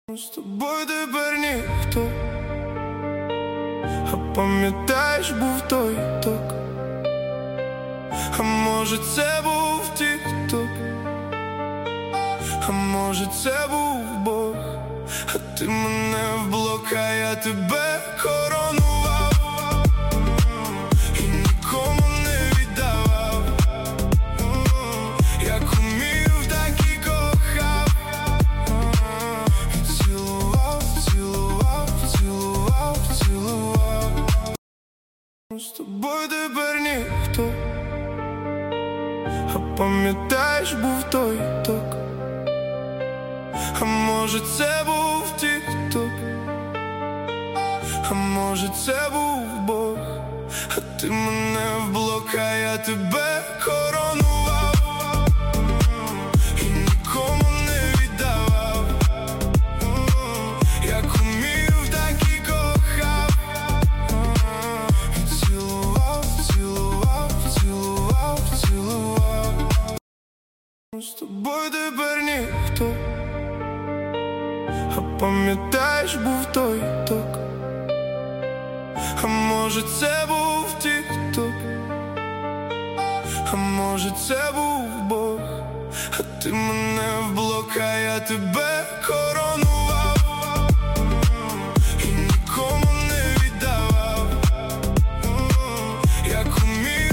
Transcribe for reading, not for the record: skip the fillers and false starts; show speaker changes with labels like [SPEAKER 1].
[SPEAKER 1] З тобою тепер ніхто. А пам'ятаєш, був той ток. А може це був тік-ток, а може це був Бог. А ти мене в блок, а я тебе коронував і нікому не віддавав. Як умів, так і кохав. Цілував, цілував, цілував, цілував. З тобою тепер ніхто. А пам'ятаєш, був той ток. А може це був тік-ток, а може це був Бог. А ти мене в блок, а я тебе коронував і нікому не віддавав. Як умів, так і кохав. Цілував, цілував, цілував, цілував. З тобою тепер ніхто. А пам'ятаєш, був той ток. А може це був тік-ток, а може це був Бог. А ти мене в блок, а я тебе коронував.